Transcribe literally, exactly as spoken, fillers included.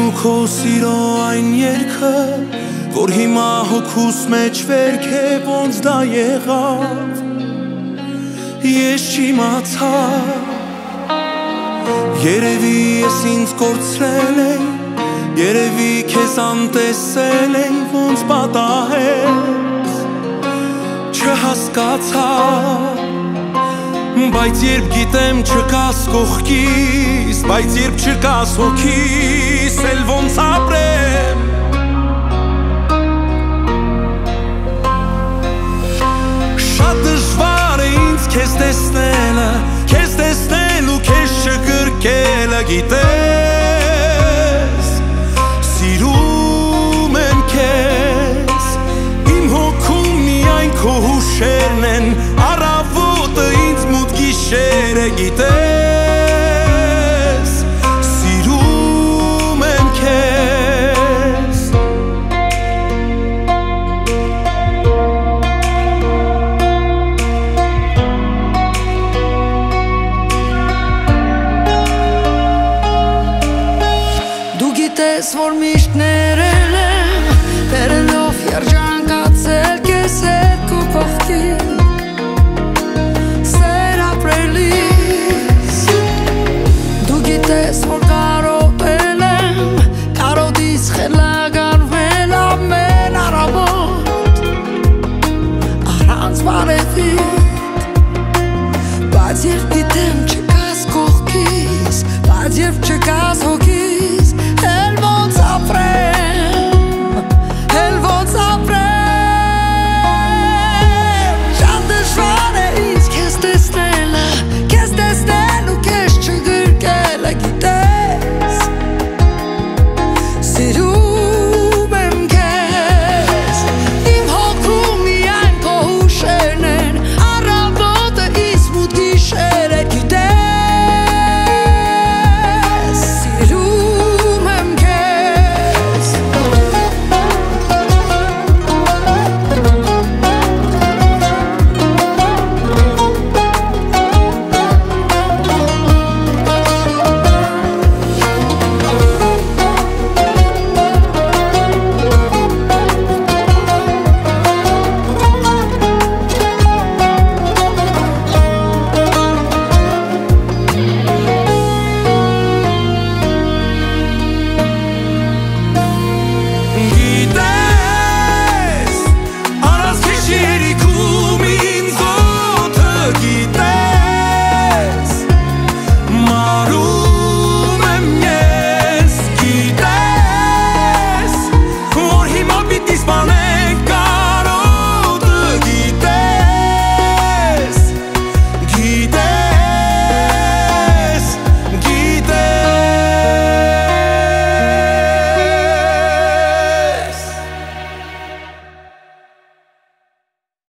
ու քո սիրո այն երգը, որ հիմա հոգուս մեջ վերք է, ոնց դա եղավ, ես չիմացա։ Երևի ես ինձ կորցրել եմ, երևի քեզ անտեսել եմ, ոնց պատահեց, չհասկացա։ Բայց երբ գիտեմ չկաս կողքիս, բայց երբ չկաս հոգիս, էլ ոնց ապրեմ։ Շատ դժվար է ինձ քեզ տեսնելը, քեզ տեսնել ու քեզ չկրկելը, գիտես, սիրում եմ քեզ, իմ հոգում միայն քո հուշերն են, առավոտը ինձ մութ գիշեր է, գիտես, սիրում եմ քեզ։ Դու գիտես, որ միշտ ներել եմ, վերելով երջանկացել քեզ հետ քո կողքին, սեր ապրելիս։ Դու գիտես, որ կարոտել եմ, կարոտից խելագարվել ամեն առավոտ, առանց բարևիտ, բայց երբ